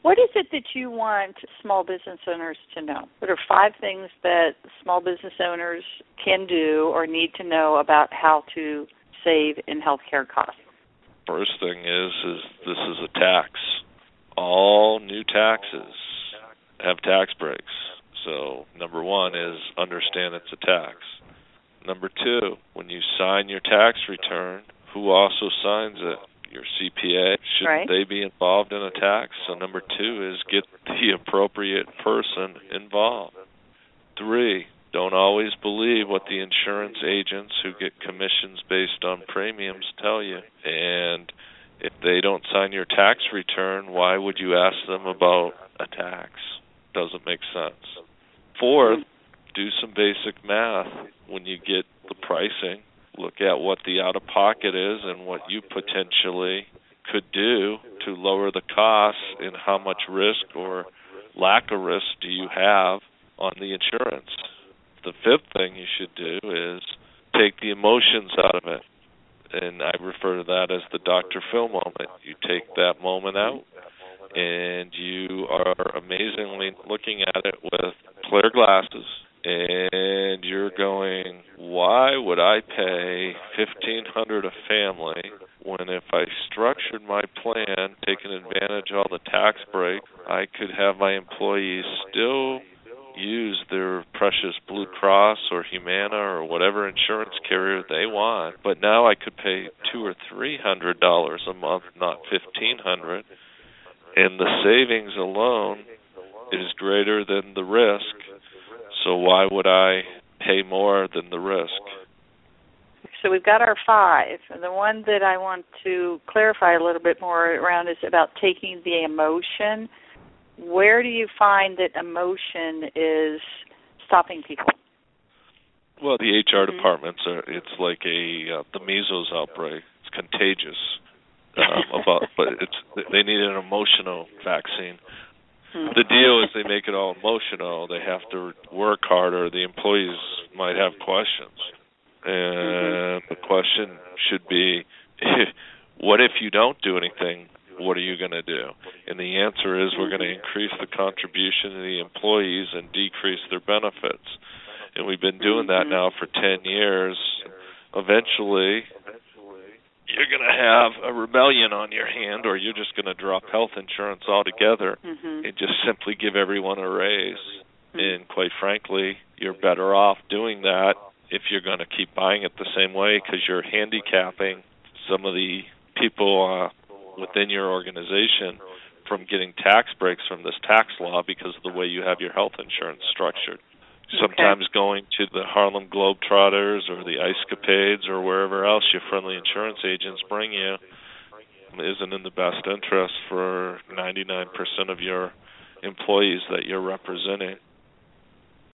What is it that you want small business owners to know? What are 5 things that small business owners can do or need to know about how to save in healthcare costs? First thing is this is a tax. All new taxes have tax breaks. So number 1 is understand it's a tax. Number 2, when you sign your tax return, who also signs it? Your CPA. Shouldn't they be involved in a tax? So number 2 is get the appropriate person involved. 3, don't always believe what the insurance agents who get commissions based on premiums tell you. And if they don't sign your tax return, why would you ask them about a tax? Doesn't make sense. 4th, do some basic math. When you get the pricing, look at what the out-of-pocket is and what you potentially could do to lower the costs and how much risk or lack of risk do you have on the insurance. The 5th thing you should do is take the emotions out of it. And I refer to that as the Dr. Phil moment. You take that moment out and you are amazingly looking at it with clear glasses. And you're going, why would I pay $1,500 a family when if I structured my plan, taking advantage of all the tax break, I could have my employees still use their precious Blue Cross or Humana or whatever insurance carrier they want, but now I could pay $200 or $300 a month, not $1,500, and the savings alone is greater than the risk. So why would I pay more than the risk? So we've got our 5. And the one that I want to clarify a little bit more around is about taking the emotion. Where do you find that emotion is stopping people? Well, the HR departments it's like the measles outbreak. It's contagious. But they need an emotional vaccine. The deal is they make it all emotional. They have to work harder. The employees might have questions. And the question should be, what if you don't do anything? What are you going to do? And the answer is we're going to increase the contribution of the employees and decrease their benefits. And we've been doing that now for 10 years. Eventually, you're going to have a rebellion on your hand, or you're just going to drop health insurance altogether and just simply give everyone a raise. And quite frankly, you're better off doing that if you're going to keep buying it the same way, because you're handicapping some of the people within your organization from getting tax breaks from this tax law because of the way you have your health insurance structured. Sometimes going to the Harlem Globetrotters or the Ice Capades or wherever else your friendly insurance agents bring you isn't in the best interest for 99% of your employees that you're representing.